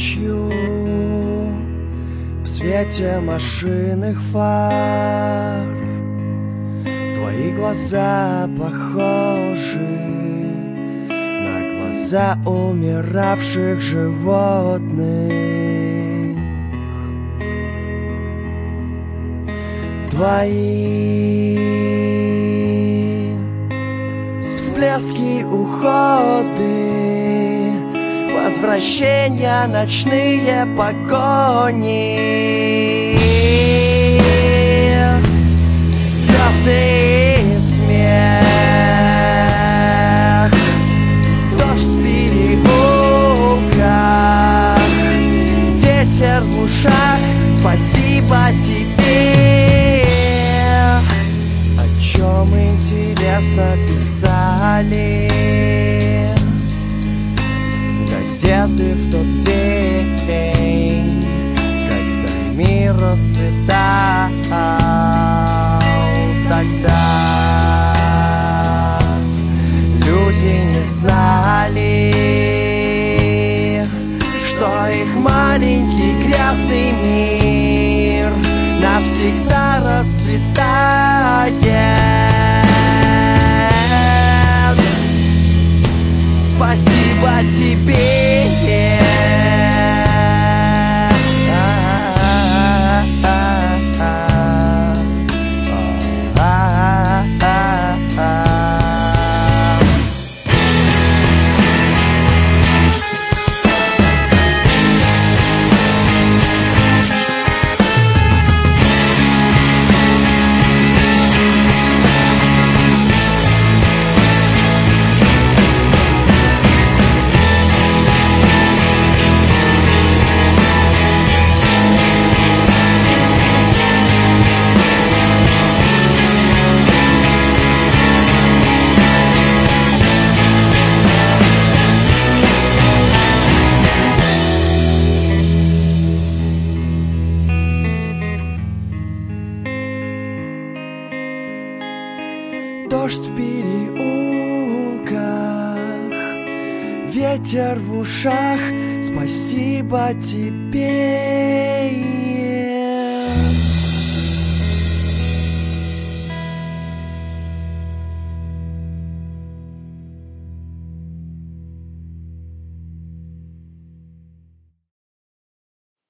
ночью в свете машинных фар твои глаза похожи на глаза умиравших животных. Твои всплески, уходы, возвращения, ночные погони, слезы и смех, дождь в переулках, ветер в ушах. Спасибо тебе. О чем интересно писали газеты в тот день, когда мир расцветал. Тогда люди не знали, что их маленький грязный мир навсегда расцветает. Спасибо тебе. Дождь в переулках, ветер в ушах. Спасибо тебе.